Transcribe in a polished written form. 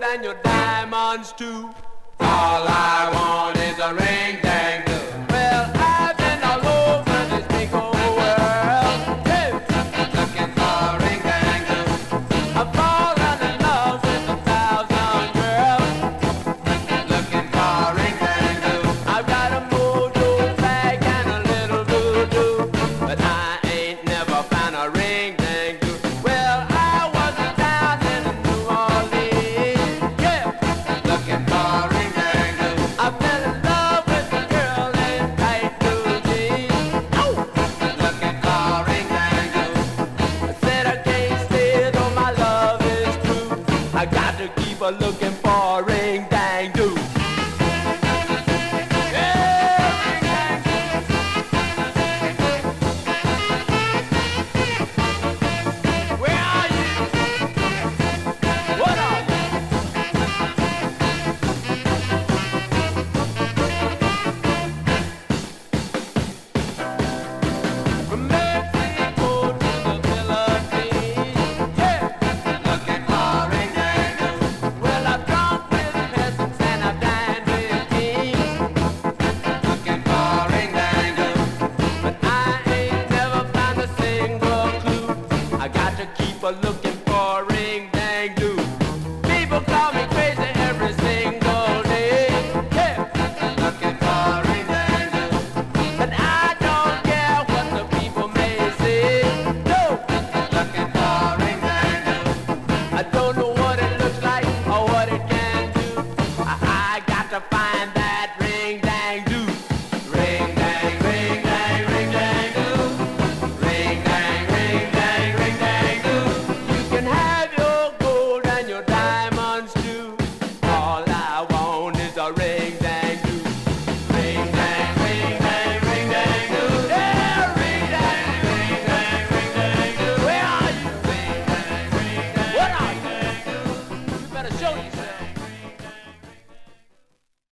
and your diamonds too. All I want is a ring dang do. Well, I've been all over this big old world, hey, Looking for a ring dang do. I've fallen in love with 1,000 girls. Looking for a ring dang do. I've got a mojo bag and a little voodoo, but I ain't never found a ring dang do. Well, I was down in New Orleans, yeah, Looking for a ring dang do. I fell in love with a girl in tight blue jeans. Oh, Looking for a ring dang do. I said I can't stay though my love is true. I got to keep a looking for a ring dang do. Yeah, ring dang do. Where are you? What are you? From Mexico to the Philippines, yeah. Looking for a ring dang do. Well, I've drunk with peasants and I've dined with kings, Looking for a ring dang do. but I ain't never found a single clue. I got to keep a looking for a ring dang do. People call me crazy every single day, yeah, Looking for a ring dang do. but I don't care what the people may say. No, Looking for a ring dang do. I don't know what it looks like or what it can do. I got to find that ring dang do. Ring dang, ring dang, ring dang do. Ring dang, ring dang, ring dang do. You can have your gold and your diamonds too. All I want is a ring dang do. Ring dang, ring dang, ring dang do. Yeah, ring dang, Ring dang, ring dang do. where are you? Ring dang, ring dang, What are ring you? dang do. You better show you.